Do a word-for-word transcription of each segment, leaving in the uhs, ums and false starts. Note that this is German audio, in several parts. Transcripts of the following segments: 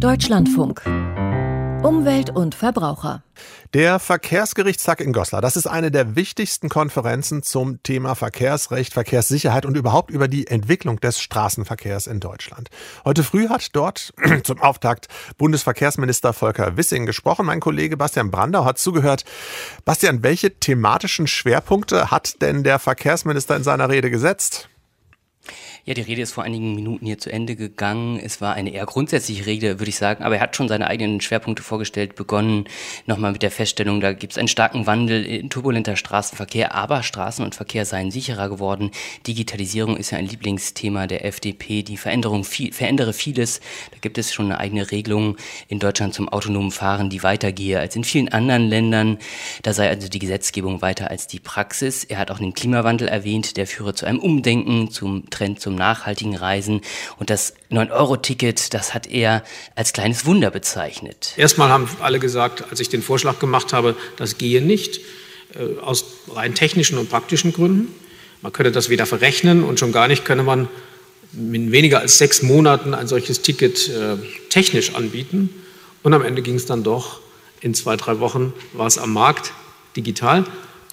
Deutschlandfunk. Umwelt und Verbraucher. Der Verkehrsgerichtstag in Goslar, das ist eine der wichtigsten Konferenzen zum Thema Verkehrsrecht, Verkehrssicherheit und überhaupt über die Entwicklung des Straßenverkehrs in Deutschland. Heute früh hat dort zum Auftakt Bundesverkehrsminister Volker Wissing gesprochen. Mein Kollege Bastian Brandau hat zugehört. Bastian, welche thematischen Schwerpunkte hat denn der Verkehrsminister in seiner Rede gesetzt? Ja, die Rede ist vor einigen Minuten hier zu Ende gegangen. Es war eine eher grundsätzliche Rede, würde ich sagen, aber er hat schon seine eigenen Schwerpunkte vorgestellt, begonnen nochmal mit der Feststellung, da gibt es einen starken Wandel in turbulenter Straßenverkehr, aber Straßen und Verkehr seien sicherer geworden. Digitalisierung ist ja ein Lieblingsthema der F D P, die Veränderung viel, verändere vieles. Da gibt es schon eine eigene Regelung in Deutschland zum autonomen Fahren, die weitergehe als in vielen anderen Ländern. Da sei also die Gesetzgebung weiter als die Praxis. Er hat auch den Klimawandel erwähnt, der führe zu einem Umdenken, zum Trend zum nachhaltigen Reisen. Und das neun Euro Ticket, das hat er als kleines Wunder bezeichnet. Erstmal haben alle gesagt, als ich den Vorschlag gemacht habe, das gehe nicht, äh, aus rein technischen und praktischen Gründen. Man könne das weder verrechnen und schon gar nicht könne man in weniger als sechs Monaten ein solches Ticket äh, technisch anbieten. Und am Ende ging es dann doch, in zwei, drei Wochen war es am Markt, digital.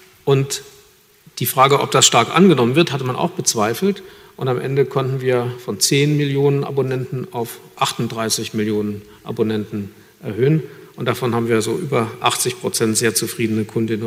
Und die Frage, ob das stark angenommen wird, hatte man auch bezweifelt. Und am Ende konnten wir von zehn Millionen Abonnenten auf achtunddreißig Millionen Abonnenten erhöhen. Und davon haben wir so über achtzig Prozent sehr zufriedene Kundinnen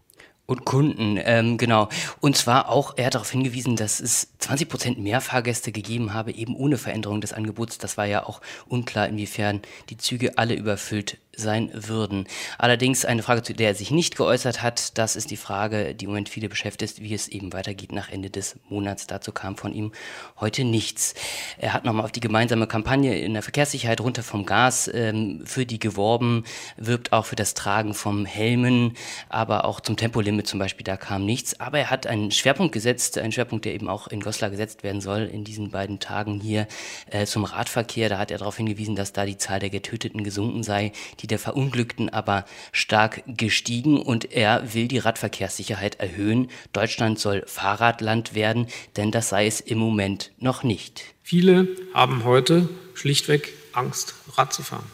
und Kunden, ähm, genau. Und zwar auch, er hat darauf hingewiesen, dass es zwanzig Prozent mehr Fahrgäste gegeben habe, eben ohne Veränderung des Angebots. Das war ja auch unklar, inwiefern die Züge alle überfüllt sein würden. Allerdings eine Frage, zu der er sich nicht geäußert hat, das ist die Frage, die im Moment viele beschäftigt, wie es eben weitergeht nach Ende des Monats. Dazu kam von ihm heute nichts. Er hat nochmal auf die gemeinsame Kampagne in der Verkehrssicherheit runter vom Gas ähm, für die geworben, wirbt auch für das Tragen vom Helmen, aber auch zum Tempolimit zum Beispiel, da kam nichts. Aber er hat einen Schwerpunkt gesetzt, einen Schwerpunkt, der eben auch in Goslar gesetzt werden soll, in diesen beiden Tagen hier äh, zum Radverkehr. Da hat er darauf hingewiesen, dass da die Zahl der Getöteten gesunken sei, die der Verunglückten aber stark gestiegen, und er will die Radverkehrssicherheit erhöhen. Deutschland soll Fahrradland werden, denn das sei es im Moment noch nicht. Viele haben heute schlichtweg Angst, Rad zu fahren.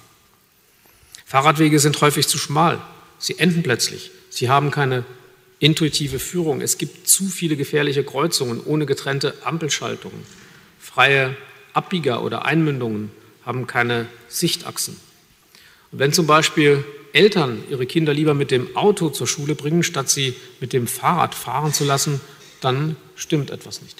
Fahrradwege sind häufig zu schmal. Sie enden plötzlich. Sie haben keine intuitive Führung. Es gibt zu viele gefährliche Kreuzungen ohne getrennte Ampelschaltungen. Freie Abbieger oder Einmündungen haben keine Sichtachsen. Und wenn zum Beispiel Eltern ihre Kinder lieber mit dem Auto zur Schule bringen, statt sie mit dem Fahrrad fahren zu lassen, dann stimmt etwas nicht.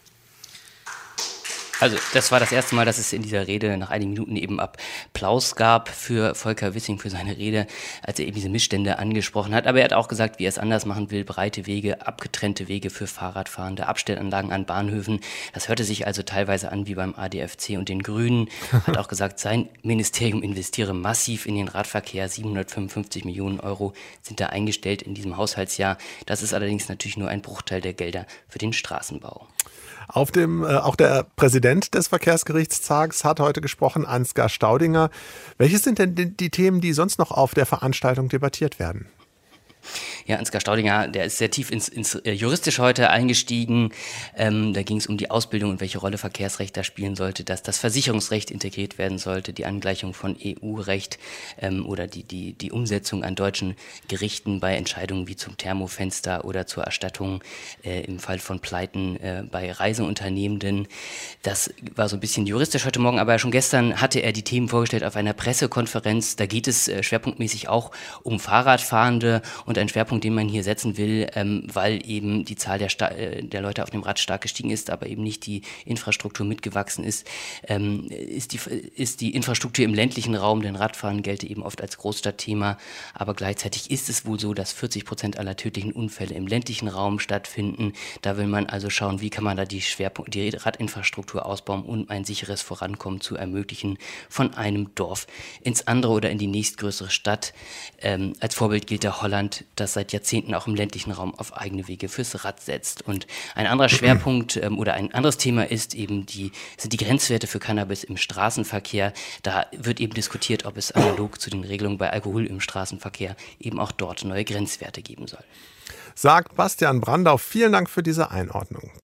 Also das war das erste Mal, dass es in dieser Rede nach einigen Minuten eben Applaus gab für Volker Wissing, für seine Rede, als er eben diese Missstände angesprochen hat. Aber er hat auch gesagt, wie er es anders machen will: breite Wege, abgetrennte Wege für Fahrradfahrende, Abstellanlagen an Bahnhöfen. Das hörte sich also teilweise an wie beim A D F C und den Grünen. Hat auch gesagt, sein Ministerium investiere massiv in den Radverkehr. siebenhundertfünfundfünfzig Millionen Euro sind da eingestellt in diesem Haushaltsjahr. Das ist allerdings natürlich nur ein Bruchteil der Gelder für den Straßenbau. Auf dem, äh, auch der Präsident des Verkehrsgerichtstags hat heute gesprochen, Ansgar Staudinger. Welches sind denn die, die Themen, die sonst noch auf der Veranstaltung debattiert werden? Ja, Ansgar Staudinger, der ist sehr tief ins, ins äh, Juristische heute eingestiegen. Ähm, da ging es um die Ausbildung und welche Rolle Verkehrsrecht da spielen sollte, dass das Versicherungsrecht integriert werden sollte, die Angleichung von E U-Recht ähm, oder die, die, die Umsetzung an deutschen Gerichten bei Entscheidungen wie zum Thermofenster oder zur Erstattung äh, im Fall von Pleiten äh, bei Reiseunternehmenden. Das war so ein bisschen juristisch heute Morgen, aber schon gestern hatte er die Themen vorgestellt auf einer Pressekonferenz. Da geht es äh, schwerpunktmäßig auch um Fahrradfahrende und ein Schwerpunkt, den man hier setzen will, ähm, weil eben die Zahl der, Sta- der Leute auf dem Rad stark gestiegen ist, aber eben nicht die Infrastruktur mitgewachsen ist, ähm, ist, die, ist die Infrastruktur im ländlichen Raum, denn Radfahren gelte eben oft als Großstadtthema, aber gleichzeitig ist es wohl so, dass vierzig Prozent aller tödlichen Unfälle im ländlichen Raum stattfinden. Da will man also schauen, wie kann man da die, Schwerpunkt, die Radinfrastruktur ausbauen, um ein sicheres Vorankommen zu ermöglichen von einem Dorf ins andere oder in die nächstgrößere Stadt. Ähm, als Vorbild gilt da Holland, das seit Jahrzehnten auch im ländlichen Raum auf eigene Wege fürs Rad setzt. Und ein anderer Schwerpunkt ähm, oder ein anderes Thema ist eben die, sind die Grenzwerte für Cannabis im Straßenverkehr. Da wird eben diskutiert, ob es analog zu den Regelungen bei Alkohol im Straßenverkehr eben auch dort neue Grenzwerte geben soll. Sagt Bastian Brandau, vielen Dank für diese Einordnung.